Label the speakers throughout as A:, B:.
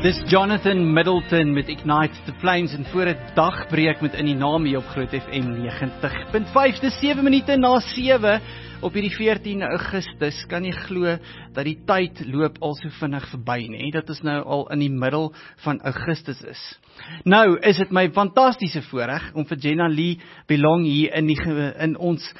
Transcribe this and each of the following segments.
A: Dis Jonathan Middleton met Ignite the Flames en voor 'n dagbreek met In die Naam hier op Groot FM 90.5. Dis 7 minute na 7 op hierdie 14 Augustus. Kan jy glo dat die tyd loop al so vinnig verby, nee? Dat ons nou al in die middel van Augustus is. Nou is dit my fantastiese voorreg om vir Jenna Lee Belong hier in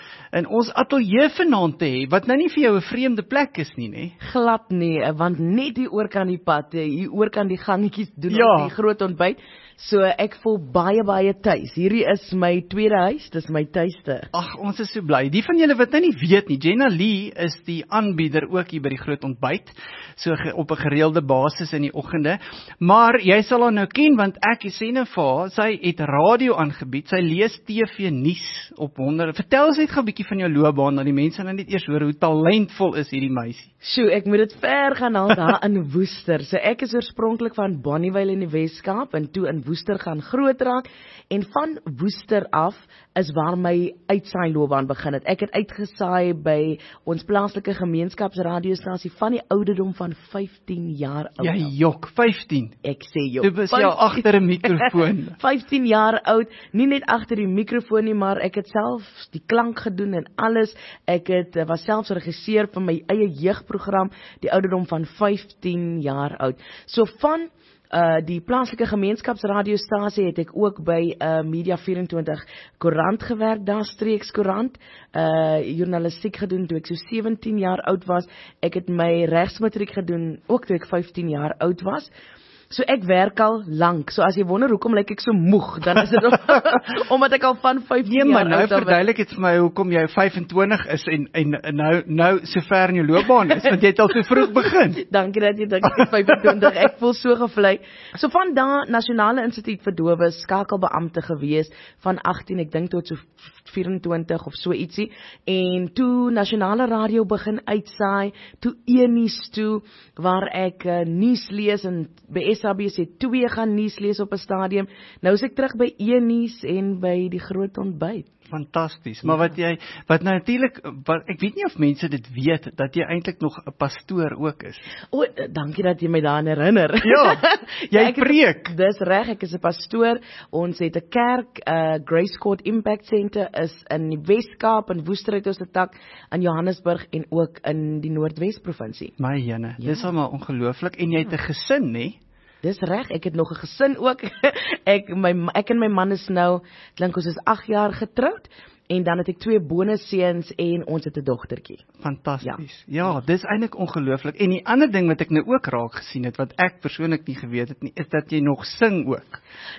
A: ons ateljee vanaand te hê, wat nou nie vir jou 'n vreemde plek is nie, nee?
B: Glad nie, want net hier oor kan die pad, hier oor kan die gangetjies doen
A: Ja.
B: op die groot ontbyt. So ek voel baie tuis. Hierdie is my tweede huis, dis my tuiste.
A: Ag, ons is so bly. Die van julle wat nou nie weet nie, Jenna Lee is die aanbieder ook hier by die groot ontbyt, so op 'n gereelde basis in die oggende. Maar jy sal haar nou ken, want ek sê nou vir haar, sy het radio aangebied, sy lees TV nuus op 100. Vertel ons net gou 'n bietjie van jou loopbaan, dat die mense nou net eers hoor hoe talentvol is hierdie meisie.
B: Sjoe, ek moet dit ver gaan haal daar in Woester. So ek is oorspronklik van Bonnievale in die Weskaap en toe in Woester gaan groot raak, en van Woester af is waar my uitsaai loopbaan begin het. Ek het uitgesaai by ons plaaslike gemeenskapsradiostasie van die ouderdom van 15 jaar oud.
A: Ja, jok, 15.
B: Ek sê jok.
A: Toe was jy agter 'n mikrofoon.
B: 15 jaar oud, nie net agter die mikrofoon nie, maar ek het self die klank gedoen en alles. Ek was selfs regisseur van my eie jeugprogram, die ouderdom van 15 jaar oud. So van die plaaslike gemeenskapsradiostasie het ek ook by Media 24 koerant gewerk, daar streekskoerant, journalistiek gedoen toe ek so 17 jaar oud was. Ek het my regsmatriek gedoen ook toe ek 15 jaar oud was. So ek werk al lank. So as jy wonder hoekom lyk ek so moeg, dan is dit omdat ek al van 15 jaar
A: nou
B: oud was.
A: verduidelik dit vir my hoekom jy 25 is en nou so ver in jou loopbaan is, want jy het al so vroeg begin.
B: Dankie dat jy dink ek is 25. Ek voel so gevlei. So van daar Nasionale Instituut vir Dowes, skakelbeampte gewees van 18, ek dink tot so 24 of so ietsie, en toe Nasionale Radio begin uitsaai, toe E-nuus toe, waar ek nuus lees en by SABC 2 gaan nuus lees op 'n stadium. Nou is ek terug by E-nuus en by die groot ontbyt.
A: Fantasties, maar wat nou natuurlik, ek weet nie of mense dit weet, dat jy eintlik nog 'n pastoor ook is.
B: O, dankie dat jy my daaraan herinner.
A: Ja, jy preek.
B: Dis reg, ek is 'n pastoor. Ons het 'n kerk, Grace Court Impact Center is in die Weskaap, in Woester het ons 'n tak, in Johannesburg en ook in die Noordwes provinsie.
A: My jene, dis almal ongelooflik, en jy het 'n gesin, nê?
B: Dis reg, ek het nog 'n gesin ook. Ek en my man is nou, klink ons is 8 jaar getroud, en dan het ek 2 bonusseuns en ons het 'n dogtertjie.
A: Fantasties. Ja, dis eintlik ongelooflik. En die ander ding wat ek nou ook raak gesien het, wat ek persoonlik nie geweet het nie, is dat jy nog sing ook.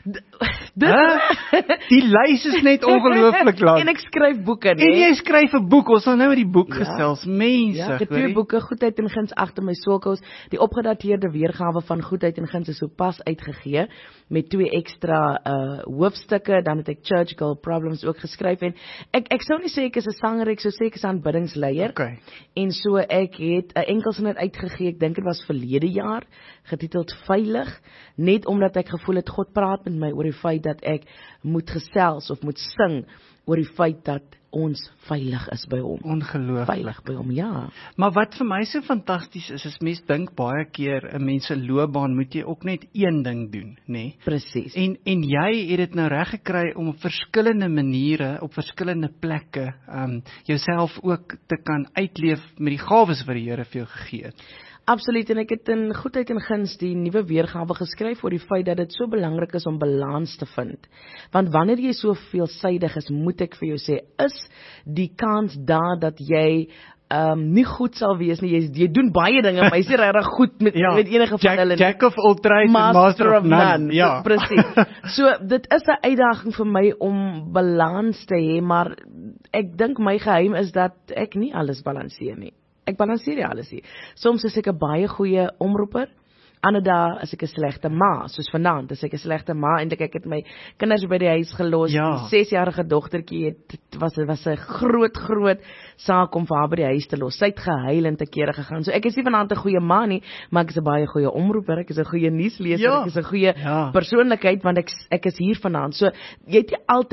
A: Die lys is net ongelooflik lank.
B: En ek skryf boeke, nee.
A: En jy skryf 'n boek. Ons sal nou met die boek gesels. Mense,
B: ja, ek het 2 boeke, Goedheid en Guns agter my sokels. Die opgedateerde weergawe van Goedheid en Guns is sopas uitgegee met 2 ekstra hoofstukke. Dan het ek Church Girl Problems ook geskryf, en ek sou nie sê ek is 'n sanger, ek sou sê ek is 'n aanbiddingsleier.
A: Okay.
B: En so ek het 'n enkelsinner uitgegee, ek dink dit was verlede jaar, getiteld Veilig, net omdat ek gevoel het God praat met my oor die feit dat ek moet gesels of moet sing oor die feit dat ons veilig is by hom.
A: Ongelooflik.
B: Veilig by hom, ja.
A: Maar wat vir my so fantasties is mens dink baie keer 'n mens se loopbaan moet jy ook net een ding doen, nê? Nee?
B: Presies.
A: En jy het dit nou reg gekry om op verskillende maniere, op verskillende plekke, jouself ook te kan uitleef met die gawes wat die Here vir jou gegee het.
B: Absoluut, en ek het in Goedheid en Guns die nuwe weergawe geskryf oor die feit dat dit so belangrik is om balans te vind. Want wanneer jy so veelsidig is, moet ek vir jou sê, is die kans daar dat jy nie goed sal wees nie. Jy doen baie dinge, maar jy's nie regtig goed met enige van hulle.
A: Jack of all trades, master of none. Ja,
B: presies. So dit is 'n uitdaging vir my om balans te hê, maar ek dink my geheim is dat ek nie alles balanseer nie. Ek balanseer nie alles nie. Soms is ek 'n baie goeie omroeper, ander dae is ek 'n slegte ma, soos vanaand is ek 'n slegte ma, en ek het my kinders by die huis gelos.
A: Ja.
B: Die 6-jarige dogtertjie was 'n groot saak om vir haar by die huis te los. Sy het gehuil en te kere gegaan. So ek is nie vanaand 'n goeie ma nie, maar ek is 'n baie goeie omroeper, ek is 'n goeie nuusleser, ek is 'n goeie persoonlikheid, want ek is hier vanaand. So jy het nie altyd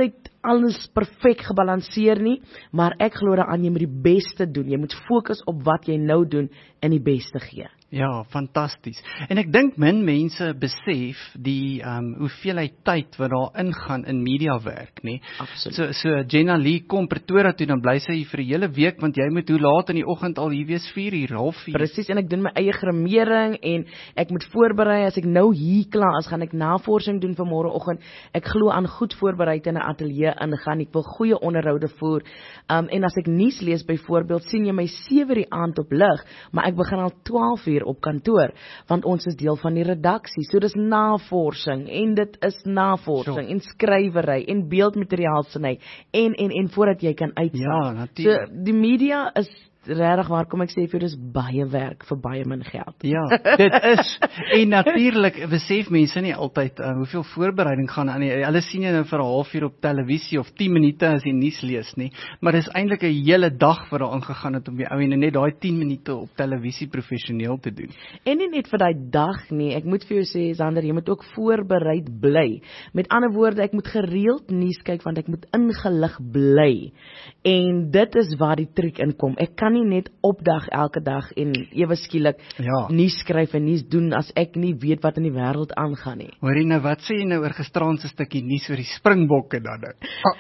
B: alles perfek gebalanseer nie, maar ek glo daaraan jy moet die beste doen. Jy moet fokus op wat jy nou doen en die beste gee.
A: Ja, fantasties. En ek dink min mense besef die hoeveelheid tyd wat daar ingaan in mediawerk, nee.
B: Absoluut.
A: So Jenna Lee kom Pretoria toe, dan bly sy vir 'n hele week, want jy moet hoe laat in die oggend al hier wees, 4:00, 4:30.
B: Presies, en ek doen my eie grimering en ek moet voorberei. As ek nou hier klaar is, gaan ek navorsing doen vir môreoggend. Ek glo aan goed voorbereid in 'n ateljee ingaan. Ek wil goeie onderhoude voer. En as ek nuus lees byvoorbeeld, sien jy my 7:00 die aand op lig, maar ek begin al 12:00 op kantoor, want ons is deel van die redaksie. So dis navorsing, en dit is navorsing, en skrywery, en beeldmateriaal sny, en voordat jy kan uitstaan.
A: Ja, natuurlijk.
B: So die media is regtig waar, kom ek sê vir jou, dis baie werk vir baie min geld.
A: Ja, dit is. En natuurlik besef mense nie altyd hoeveel voorbereiding gaan aan nie. Hulle sien jy nou vir 'n halfuur op televisie of 10 minute as jy nuus lees nie, maar dis eintlik 'n hele dag wat daar aangegaan het om die ou en net daai 10 minute op televisie professioneel te doen.
B: En nie net vir daai dag nie, ek moet vir jou sê, Sander, jy moet ook voorbereid bly. Met ander woorde, ek moet gereeld nuus kyk, want ek moet ingelig bly. En dit is waar die triek inkom. Ek kan nie net opdag elke dag en ewe skielik nuus skryf en nuus doen as ek nie weet wat in die wêreld aangaan nie.
A: Hoorie nou, wat sê jy nou oor gisteraand se stukkie nuus oor die Springbokke dan nou?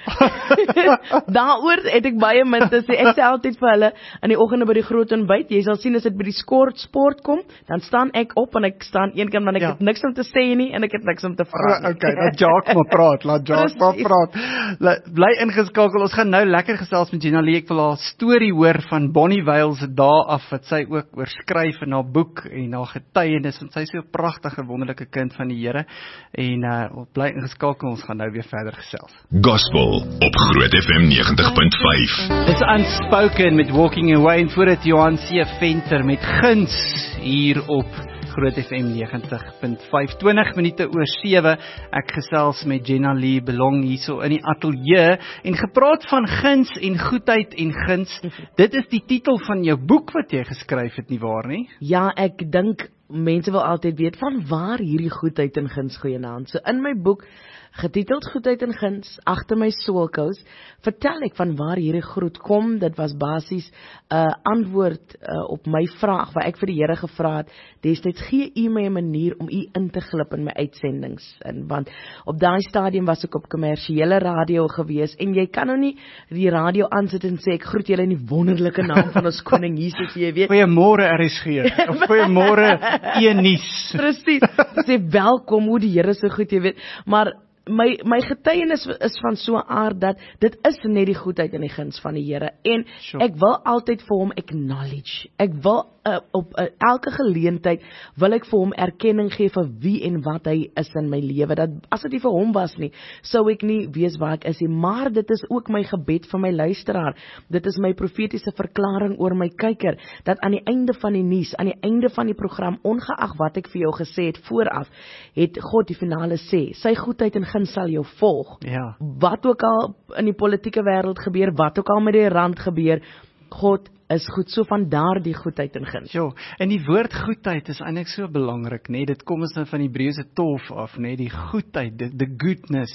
B: Daaroor het ek baie min te sê. Ek sê altyd vir hulle in die oggende by die groot ontbyt, jy sal sien as dit by die sport kom, dan staan ek op en ek staan een kant, want ek het niks om te sê nie en ek het niks om te vra nie.
A: Okay, laat Jacques maar praat, laat Jacques maar praat. Bly ingeskakel, ons gaan nou lekker gesels met Jenna Lee. Ek wil haar storie hoor van Bonnievale se dae af, wat sy ook oorskryf in haar boek en haar getuienis, want sy is so 'n pragtige, wonderlike kind van die Here. En bly ingeskakel, ons gaan nou weer verder gesels.
C: Gospel op Groot FM 90.5.
A: It's Unspoken met Walking Away, en voor dit Johan C. Venter met Guns hier op Groot FM 90.5, 20 minute oor 7. Ek gesels met Jenna Lee Belong hierso in die ateljee en gepraat van guns en goedheid en guns. Dit is die titel van jou boek wat jy geskryf het, nie waar nie?
B: Ja, ek dink mense wil altyd weet van waar hierdie goedheid en guns goeienaand. So in my boek getiteld Goedheid en Guns, agter my soulkous, vertel ek van waar hierdie groet kom. Dit was basies 'n antwoord op my vraag, waar ek vir die Here gevra het, destyds gee U my 'n manier om U in te glip in my uitsendings. Want op daai stadium was ek op kommersiële radio gewees, en jy kan nou nie die radio aansit en sê, ek groet julle in die wonderlike naam van ons koning Jesus, jy weet.
A: Goeiemôre RSG, of goeiemôre E-nuus.
B: Presies, sê welkom, hoe die Here so goed, jy weet, maar my getuienis is van so 'n aard dat dit is net die goedheid en die guns van die Here, en ek wil altyd vir hom acknowledge. Ek wil op elke geleentheid wil ek vir hom erkenning gee vir wie en wat hy is in my lewe. Dat as dit nie vir hom was nie, sou ek nie weet waar ek is nie. Maar dit is ook my gebed vir my luisteraar. Dit is my profetiese verklaring oor my kyker, dat aan die einde van die nuus, aan die einde van die program, ongeag wat ek vir jou gesê het vooraf, het God die finale sê, sy goedheid en guns sal jou volg.
A: Ja.
B: Wat ook al in die politieke wêreld gebeur, wat ook al met die rand gebeur, God is goed, so van daar die goedheid en guns.
A: Ja, en die woord goedheid is eintlik so belangrik, nee, dit kom ons nou van Hebreëse 12 af, nee, die goedheid, the goodness,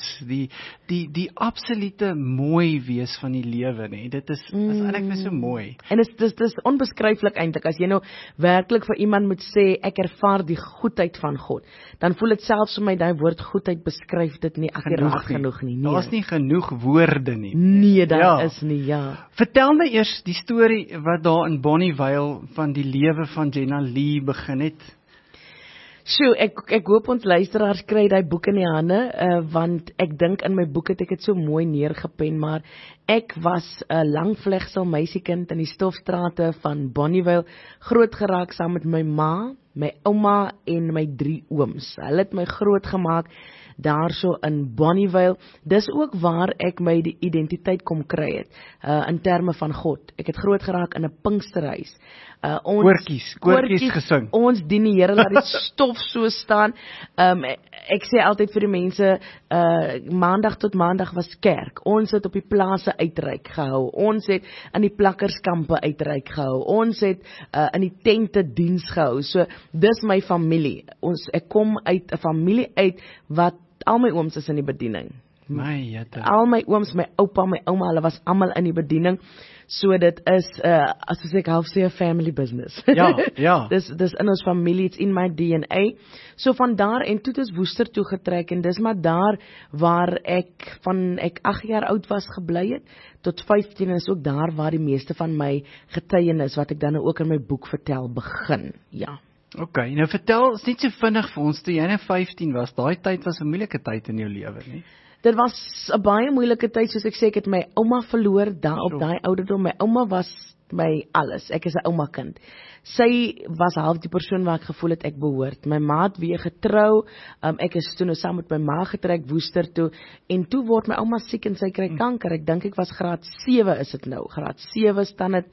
A: die absolute mooi wees van die lewe, nee, dit is eintlik net so mooi.
B: En dis onbeskryflik eintlik, as jy nou werklik vir iemand moet sê, ek ervaar die goedheid van God, dan voel dit selfs vir my, die woord goedheid beskryf dit nie akkuraat genoeg nie.
A: Daar is nie genoeg woorde nie.
B: Nee, daar is nie, ja.
A: Vertel my eers die storie wat daar in Bonnievale van die lewe van Jenna Lee begin het.
B: So, ek hoop ons luisteraars kry die boek in die hande, want ek dink in my boek het ek dit so mooi neergepen, maar ek was 'n langvlegsel meisiekind in die stofstrate van Bonnievale, groot geraak saam met my ma, my ouma en my 3 ooms. Hulle het my groot gemaak daarso in Bonnievale. Dis ook waar ek my die identiteit kom kry het, in terme van God. Ek het groot geraak in 'n Pinksterhuis. Koortjies gesing. Ons dien die Here, laat die stof so staan. Ek sê altyd vir die mense, maandag tot maandag was kerk. Ons het op die plase uitreik gehou. Ons het in die plakkerskampe uitreik gehou. Ons het in die tente diens gehou. So, dis my familie. Ek kom uit 'n familie uit wat al my ooms is in die bediening.
A: My jette.
B: Al my ooms, my oupa, my ouma, hulle was almal in die bediening. So dit is, as ek half sê, 'n family business.
A: Ja.
B: Dis in ons familie, it's in my DNA. So van daar en toe het ons Woester toe getrek en dis maar daar waar ek 8 jaar oud was gebly het tot 15 en is ook daar waar die meeste van my getuienis wat ek dan ook in my boek vertel begin. Ja.
A: Ok, nou vertel, is net so vinnig vir ons, toe jy nou 15 was, daai tyd was 'n moeilike tyd in jou lewe, nie?
B: Dit was 'n baie moeilike tyd, soos ek sê, ek het my ouma verloor daar op daai ouderdom. My ouma was my alles. Ek is 'n ouma kind. Sy was half die persoon waar ek gevoel het ek behoort. My ma het weer getrou. Ek is toe nou saam met my ma getrek Woester toe en toe word my ouma siek en sy kry kanker. Ek dink ek was graad 7 is dit nou. Graad 7 staan dit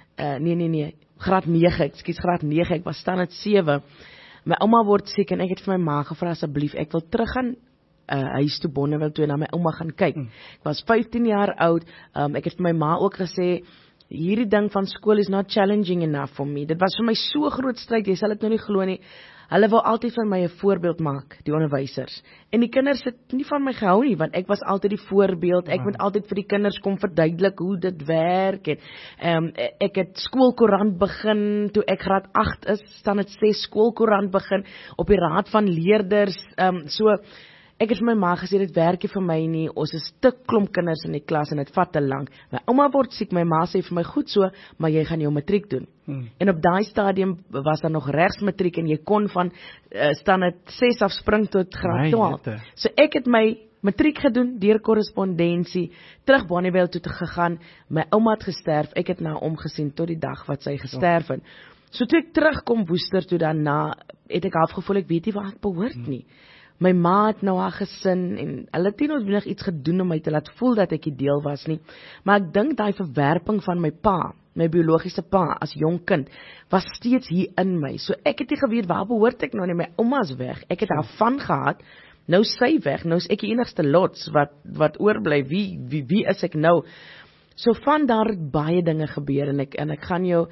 B: nee. Graad 9, graad 9, ek was staan dit 7. My ouma word siek en ek het vir my ma gevra asseblief, ek wil terug gaan huis toe Bonneville toe en na my ouma gaan kyk. Ek was 15 jaar oud, ek het vir my ma ook gesê, hierdie ding van skool is not challenging enough for me. Dit was vir my so groot stryd, jy sal dit nou nie glo nie. Hulle wou altyd van my 'n voorbeeld maak, die onderwysers. En die kinders het nie van my gehou nie, want ek was altyd die voorbeeld. Ek moet altyd vir die kinders kom verduidelik hoe dit werk. En ek het skoolkoerant begin toe ek graad 8 is, staan dit 6 skoolkoerant begin op die raad van leerders. So ek het vir my ma gesê, dit werk nie vir my nie, ons is te klomp kinders in die klas en dit vat te lank. My ouma word siek, my ma sê vir my, goed so, maar jy gaan jou matriek doen. En op daai stadium was daar nog regsmatriek en jy kon van staan dit 6 afspring tot graad 12. So ek het my matriek gedoen, deur korrespondensie, terug Bonneville toe gegaan, my ouma het gesterf, ek het na omgesien tot die dag wat sy gesterf het. So toe ek terugkom Woester toe daarna, het ek afgevoel, ek weet nie waar ek behoort nie. My ma het nou haar gesin en hulle het nie noodwendig iets gedoen om my te laat voel dat ek die deel was nie. Maar ek dink daai verwerping van my pa, my biologiese pa as jong kind, was steeds hier in my. So ek het nie geweet waar behoort ek nou nie, my ouma's weg. Ek het haar van gehad. Nou sy weg. Nou is ek die enigste lots wat oorbly. Wie is ek nou? So van daar het baie dinge gebeur en ek gaan jou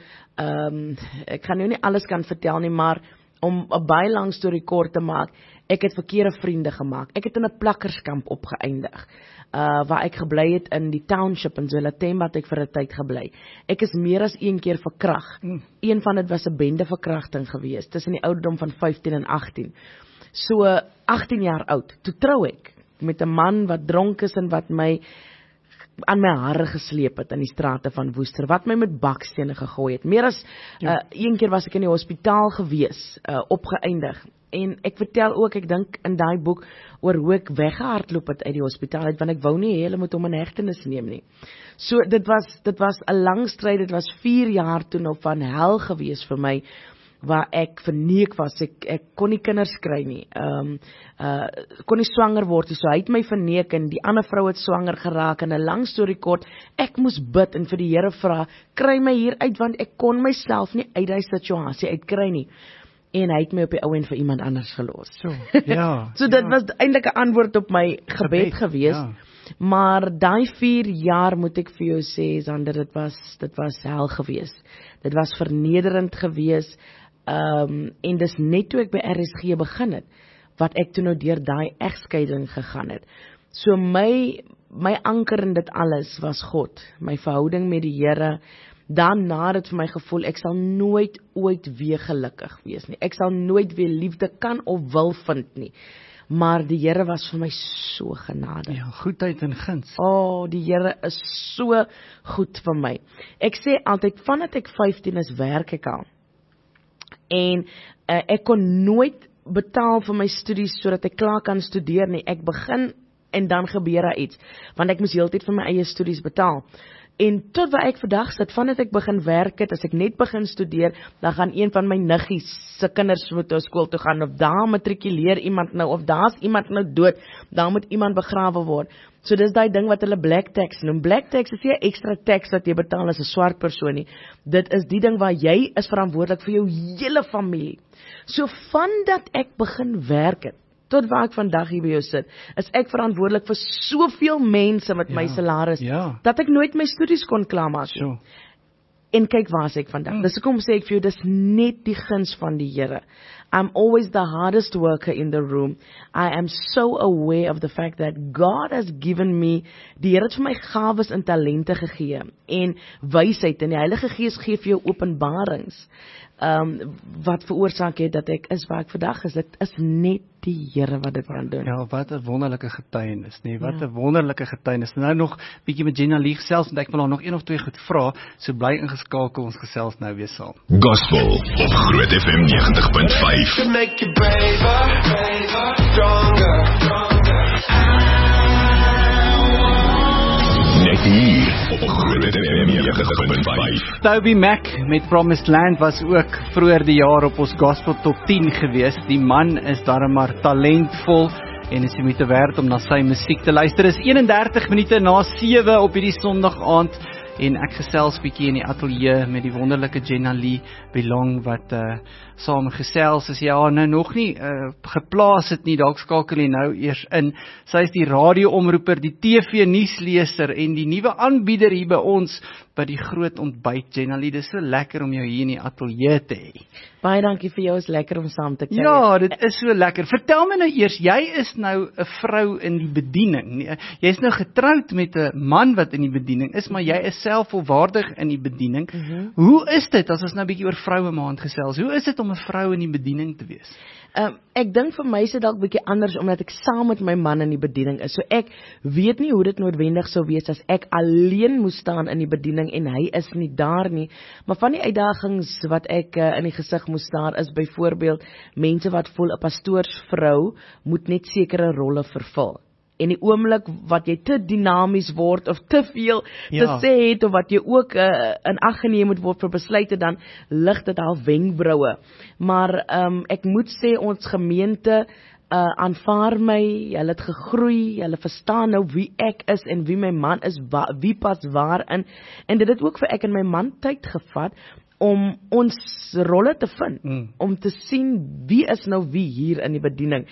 B: nie alles kan vertel nie, maar om 'n baie lang storie kort te maak, ek het verkeerde vriende gemaak. Ek het in 'n plakkerskamp opgeëindig, waar ek gebly het in die township in Zwelathemba het ek vir 'n tyd gebly. Ek is meer as 1 keer verkragt. Een van dit was 'n bendeverkrachting geweest, tussen die ouderdom van 15 en 18. So 18 jaar oud, toe trou ek met 'n man wat dronk is en wat my aan my hare gesleep het in die strate van Woester, wat my met bakstene gegooi het. Meer as 1 keer was ek in die hospitaal gewees, opgeëindig. En ek vertel ook, ek dink in daai boek, oor hoe ek weggehardloop het uit die hospitaal uit, want ek wou nie hulle moet hom in hegtenis neem nie. So dit was 'n lang stryd, dit was 4 jaar toe nog van hel gewees vir my, waar ek verneek was, ek kon nie kinders kry nie, kon nie swanger word nie, so hy het my verneek en die ander vrou het swanger geraak en 'n lang storie kort, ek moes bid en vir die Here vra, kry my hier uit, want ek kon myself nie uit die situasie uitkry nie. En hy het my op die ou en vir iemand anders gelos. So dit was eintlik 'n antwoord op my gebed gewees. Ja. Maar daai 4 jaar moet ek vir jou sê, Sander, dit was hel gewees. Dit was vernederend gewees. En dis net toe ek by RSG begin het, wat ek toe nou deur daai egskeiding gegaan het. So my anker in dit alles was God, my verhouding met die Here. Daarna het vir my gevoel, ek sal nooit ooit weer gelukkig wees nie. Ek sal nooit weer liefde kan of wil vind nie. Maar die Here was vir my so genadig.
A: Ja, goedheid en guns.
B: Die Here is so goed vir my. Ek sê altyd, vandat ek 15 is, werk ek al. En ek kon nooit betaal vir my studies sodat ek klaar kan studeer nie. Ek begin en dan gebeur daar iets, want ek moes heeltyd vir my eie studies betaal. En tot waar ek vandag sit, vandat ek begin werk het, as ek net begin studeer, dan gaan een van my niggies se kinders moet na skool toe gaan, of daar matrikuleer iemand nou, of daar's iemand nou dood, daar moet iemand begrawe word. So dis daai ding wat hulle black tax noem. Black tax is nie 'n ekstra tax wat jy betaal as 'n swart persoon nie. Dit is die ding waar jy is verantwoordelik vir jou hele familie. So vandat ek begin werk het, tot waar ek vandag hier by jou sit, is ek verantwoordelik vir soveel mense met my salaris, dat ek nooit my studies kon klaarmaak. En kyk waar is ek vandag. Dis hoekom sê ek vir jou, dis net die guns van die Here. I'm always the hardest worker in the room. I am so aware of the fact that God has given me, die Here het vir my gawes en talente gegee, en wysheid, en die Heilige Gees gee vir jou openbarings, wat veroorsaak het dat ek is waar ek vandag is. Dit is net die Here wat dit kan doen.
A: Ja, wat 'n wonderlike getuienis, nee, wat 'n wonderlike getuienis. Nou nog bietjie met Gina Lee gesels, en ek wil haar nog 1 of 2 goed vra, so bly ingeskakel, ons gesels nou weer saam.
C: Gospel op Groot FM 90.5.
D: To make you braver, stronger.
C: Net hier op Groot FM 90.5.
A: Toby Mac met Promised Land was ook vroeër die jaar op ons Gospel Top 10 gewees. Die man is darem maar talentvol en is moeite werd om na sy musiek te luister. Is 31 minute na 7 op hierdie Sondag aand. En ek gesels bietjie in die ateljee met die wonderlike Jenna Lee Belong wat saam gesels is. Ja, nou nog nie geplaas het nie, dalk skakel jy nou eers in. Sy is die radioomroeper, die TV nuusleser en die nuwe aanbieder hier by ons by die groot ontbyt. Jenna Lee, dis so lekker om jou hier in die ateljee te hê.
B: Baie dankie vir jou, is lekker om saam te kuier.
A: Ja, dit is so lekker. Vertel my nou eers, jy is nou 'n vrou in die bediening. Jy is nou getroud met 'n man wat in die bediening is, maar jy is self volwaardig in die bediening. Hoe is dit, as ons nou 'n bietjie oor vroue maand gesels, hoe is dit om 'n vrou in die bediening te wees?
B: Ek dink vir my is dit dalk bietjie anders, omdat ek saam met my man in die bediening is. So ek weet nie hoe dit noodwendig sou wees as ek alleen moes staan in die bediening en hy is nie daar nie. Maar van die uitdagings wat ek in die gesig moes staar is byvoorbeeld mense wat voel 'n pastoorsvrou moet net sekere rolle vervul. En die oomblik wat jy te dinamies word of te veel te sê het, of wat jy ook in ag geneem moet word vir besluite, dan lig dit al wenkbroue. Maar ek moet sê ons gemeente aanvaar my, hulle het gegroei, hulle verstaan nou wie ek is en wie my man is, wie pas waarin. En dit het ook vir ek en my man tyd gevat om ons rolle te vind, om te sien wie is nou wie hier in die bediening.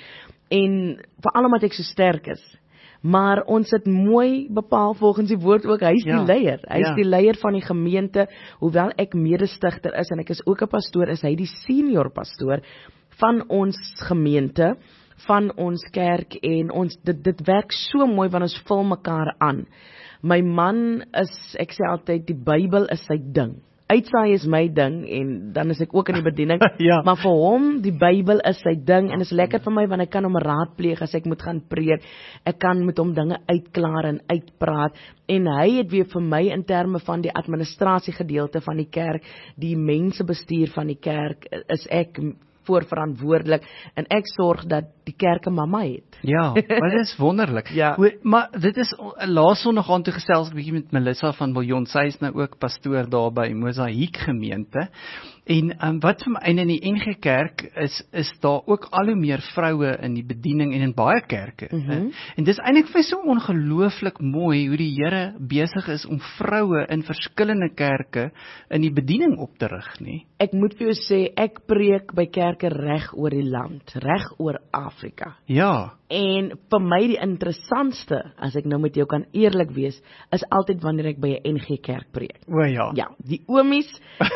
B: En veral omdat ek so sterk is. Maar ons het mooi bepaal volgens die woord ook, hy is die leier. Hy is die leier van die gemeente, hoewel ek medestigter is en ek is ook 'n pastoor, is hy die senior pastoor van ons gemeente, van ons kerk, en dit werk so mooi want ons vul mekaar aan. My man is, ek sê altyd, die Bybel is sy ding. Uitsaai is my ding, en dan is ek ook in die bediening, maar vir hom, die Bybel is sy ding, en is lekker vir my, want ek kan hom raadpleeg as ek moet gaan preek, ek kan met hom dinge uitklaar en uitpraat, en hy het weer vir my in terme van die administrasie gedeelte van die kerk, die mensebestuur van die kerk, is ek voorverantwoordelik, en ek sorg dat die kerk 'n mamma het.
A: Ja, maar dit is wonderlik. Maar dit is, laas Sondag aan toe gesels 'n bietjie met Melissa van Viljoen, sy is nou ook pastoor daar by Mosaïek gemeente, en wat vir my in die NG Kerk is daar ook al hoe meer vroue in die bediening en in baie kerke. En dis eintlik vir so ongelooflik mooi hoe die Here besig is om vroue in verskillende kerke in die bediening op te rig, nie?
B: Ek moet vir jou sê, ek preek by kerke reg oor die land, reg oor Afrika.
A: Ja.
B: En vir my die interessantste, as ek nou met jou kan eerlik wees, is altyd wanneer ek by 'n NG Kerk preek.
A: O ja.
B: Ja, die oomies,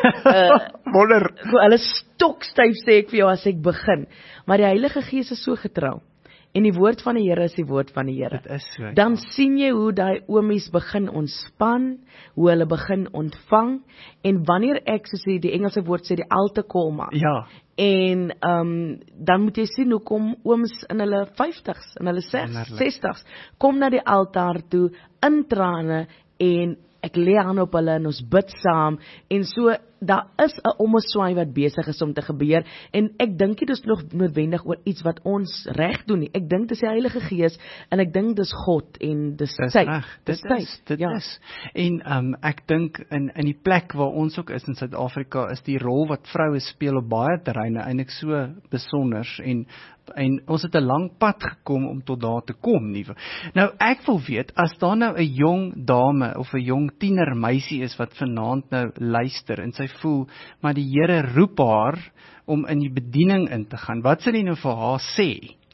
A: wonder.
B: Hulle stokstyf sê ek vir jou as ek begin. Maar die Heilige Gees is so getrou. En die woord van die Here is die woord van die Here.
A: Dit is so.
B: Dan sien jy hoe daai oomies begin ontspan, hoe hulle begin ontvang, en wanneer ek, soos die Engelse woord sê, die altar call maak.
A: Ja.
B: En dan moet jy sien hoe kom ooms in hulle 50s, in hulle 60s, kom na die altaar toe, in trane, en ek lê aan op hulle en ons bid saam, en so, daar is 'n ommeswaai wat besig is om te gebeur, en ek dink nie dis nog noodwendig oor iets wat ons reg doen nie, ek dink dis die Heilige Gees, en ek dink dis God, en dis tyd.
A: Dit is. En ek dink in die plek waar ons ook is in Suid-Afrika, is die rol wat vroue speel op baie terreine eintlik so besonders, en ons het 'n lang pad gekom om tot daar te kom nie. Nou ek wil weet, as daar nou 'n jong dame of 'n jong tiener meisie is wat vanaand nou luister en sy voel, maar die Here roep haar om in die bediening in te gaan, wat sal jy nou vir haar sê?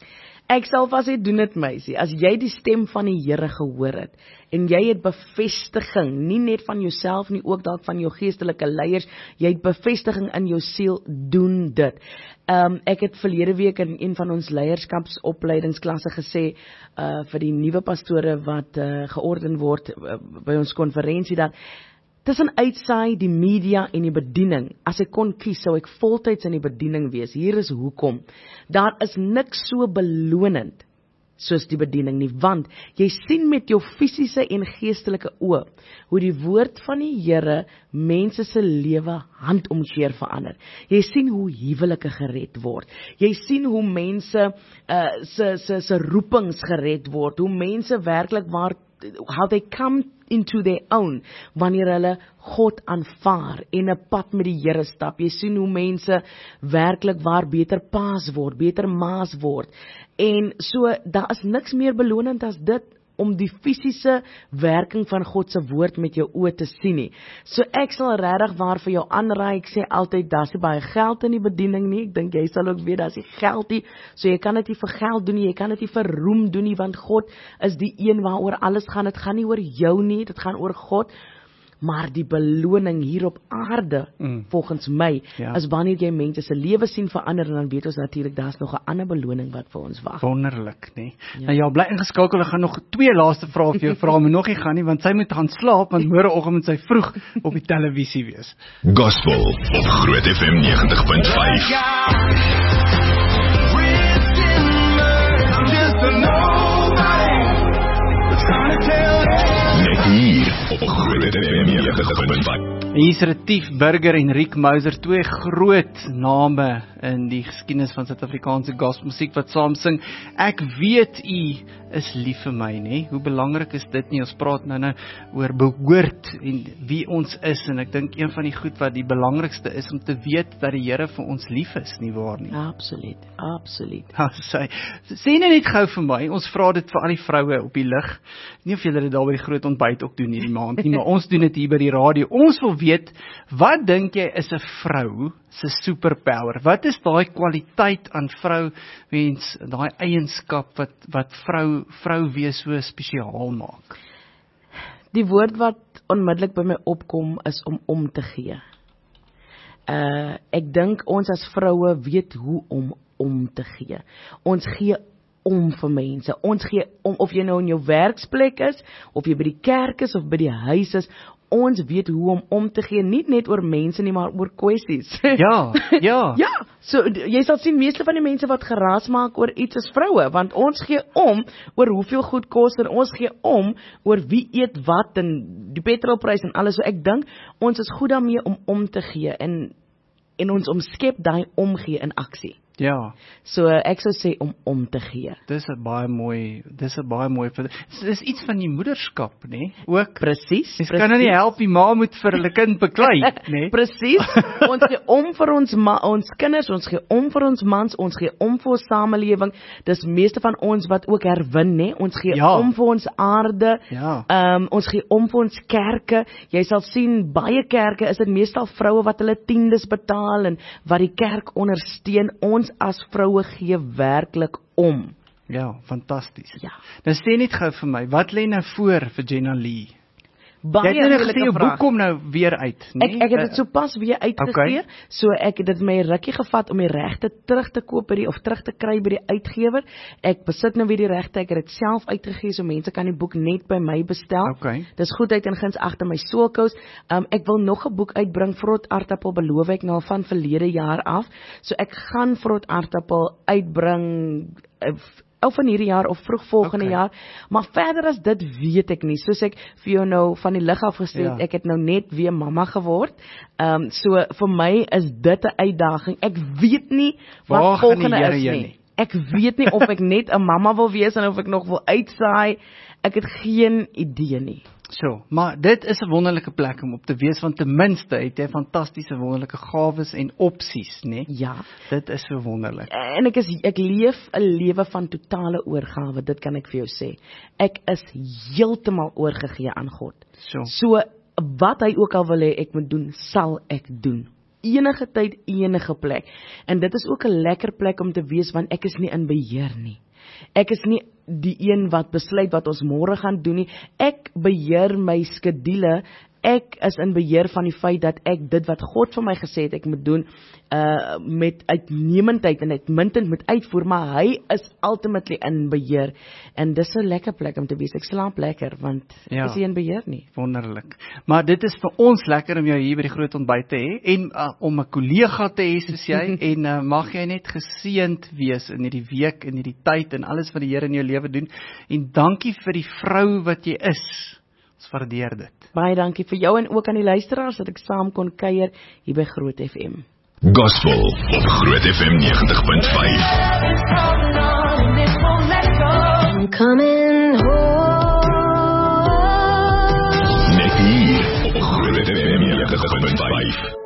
B: Ek sal vas sê, doen dit meisie, as jy die stem van die Here gehoor het, en jy het bevestiging, nie net van jouself nie, ook dalk van jou geestelike leiers, jy het bevestiging in jou siel, doen dit. Ek het verlede week in een van ons leierskapsopleidingsklasse gesê, vir die nuwe pastore wat georden word by ons konferensie, dat tussen uitsaai, die media en die bediening, as ek kon kies, sou ek voltyds in die bediening wees. Hier is hoekom. Daar is niks so belonend soos die bediening nie, want jy sien met jou fisiese en geestelike oë, hoe die woord van die Here mense se lewe handomkeer verander. Jy sien hoe huwelike gered word. Jy sien hoe mense se roepings gered word, hoe mense werklik how they come into their own, wanneer hulle God aanvaar en 'n pad met die Here stap. Jy sien hoe mense werklik waar beter paas word, beter maas word. En so, daar is niks meer belonend as dit, om die fisiese werking van God se woord met jou oë te sien nie. So ek sal regtig waar vir jou aanraai, ek sê altyd, daar's nie baie geld in die bediening nie, ek dink jy sal ook weet, daar's nie geld nie, so jy kan dit nie vir geld doen nie, jy kan dit nie vir roem doen nie, want God is die een waaroor alles gaan, dit gaan nie oor jou nie, dit gaan oor God, maar die beloning hier op aarde, volgens my, is wanneer jy mense se lewe sien verander, en dan weet ons natuurlik, daar's nog 'n ander beloning wat vir ons wag.
A: Wonderlik, nee. Nou ja, bly ingeskakel, ek gaan nog 2 laaste vrae vir jou vra, maar nog nie gaan nie, want sy moet gaan slaap, want môreoggend moet sy vroeg op die televisie wees.
C: Gospel op Groot FM 90.5. Net hier op Groot FM 90.5.
A: Hier is Retief Burger en Riek Mouser, 2 groot name in die geskiedenis van Suid-Afrikaanse gospelmusiek wat saam sing. Ek weet u is lief vir my, nee. Hoe belangrik is dit nie? Ons praat nou oor behoort en wie ons is, en ek dink een van die goed wat die belangrikste is om te weet dat die Here vir ons lief is, nie waar nie?
B: Absoluut, absoluut.
A: Sê net gou vir my, ons vra dit vir al die vroue op die lig. Nie of julle dit daar by die groot ontbyt ook doen hierdie maand nie, maar ons doen dit hier by die radio. Ons wil weet, wat dink jy is 'n vrou se superpower? Wat is daai kwaliteit aan vrouwens, daai eienskap wat vrou wees so spesiaal maak?
B: Die woord wat onmiddellik by my opkom is om te gee. Ek dink ons as vroue weet hoe om te gee. Ons gee om vir mense. Ons gee om, of jy nou in jou werksplek is, of jy by die kerk is, of by die huis is, ons weet hoe om te gee, nie net oor mense nie, maar oor kwessies.
A: Ja.
B: Ja, so jy sal sien, meeste van die mense wat geraas maak oor iets is vroue, want ons gee om oor hoeveel goed kos, en ons gee om oor wie eet wat, en die petrolprys en alles, so ek dink, ons is goed daarmee om te gee, en ons omskep daai omgee in aksie.
A: Ja.
B: So ek sou sê om te gee.
A: Dis 'n baie mooi, dis iets van die moederskap, nê? Ook.
B: Presies.
A: Jy kan nou nie help die ma moet vir hulle kind beklei, nê?
B: Presies. Ons gee om vir ons kinders, ons gee om vir ons mans, ons gee om vir ons samelewing. Dis meeste van ons wat ook herwin, nê? Ons gee om vir ons aarde.
A: Ja.
B: Ons gee om vir ons kerke. Jy sal sien, baie kerke is dit meestal vroue wat hulle tiendes betaal en wat die kerk ondersteun. Ons as vroue gee werklik om.
A: Ja, fantasties.
B: Ja.
A: Nou sê net gou vir my, wat lê nou voor vir Jenna Lee?
B: Baie
A: jy het nou gesê, jou boek kom nou weer uit, nie?
B: Ek het dit sopas weer uitgegee, so ek het dit my rukkie gevat om die regte terug te koop of terug te kry by die uitgewer. Ek besit nou weer die regte, ek het dit self uitgegee, so mense kan die boek net by my bestel. Dis goedheid en guns agter my soulkous. Ek wil nog 'n boek uitbring, Vrot Aartappel, beloof ek nou van verlede jaar af. So ek gaan Vrot Aartappel uitbring of van hierdie jaar of vroeg volgende jaar, maar verder as dit weet ek nie, soos ek vir jou nou van die lig af gesê het, ek het nou net weer mamma geword, so vir my is dit 'n uitdaging, ek weet nie wat volgende is nie, ek weet nie of ek net 'n mamma wil wees en of ek nog wil uitsaai, ek het geen idee nie.
A: So, maar dit is 'n wonderlike plek om op te wees, want ten minste het jy fantastiese wonderlike gawes en opsies, né?
B: Ja.
A: Dit is so wonderlik.
B: En ek leef 'n lewe van totale oorgawe, dit kan ek vir jou sê. Ek is heeltemal oorgegee aan God. So wat hy ook al wil hê ek moet doen, sal ek doen. enige tyd, enige plek. En dit is ook 'n lekker plek om te wees, want ek is nie in beheer nie. Ek is nie die een wat besluit wat ons môre gaan doen nie. Ek beheer my skedule. Ek is in beheer van die feit dat ek dit wat God vir my gesê het ek moet doen, met uitnemendheid en uitmuntend moet uitvoer, maar hy is ultimately in beheer. En dis 'n lekker plek om te wees. Ek slaap lekker, want ek is nie in beheer nie.
A: Wonderlik. Maar dit is vir ons lekker om jou hier by die groot ontbyt te hê, en om 'n kollega te hê soos jy, en mag jy net geseënd wees in hierdie week, in hierdie tyd, en alles wat die Here in jou lewe doen, en dankie vir die vrou wat jy is. Ons waardeer dit.
B: Baie dankie vir jou en ook aan die luisteraars dat ek saam kon kuier hier by Groot FM.
C: Gospel op Groot FM 90.5.
E: I'm coming home.
C: Net hier op Groot FM 90.5.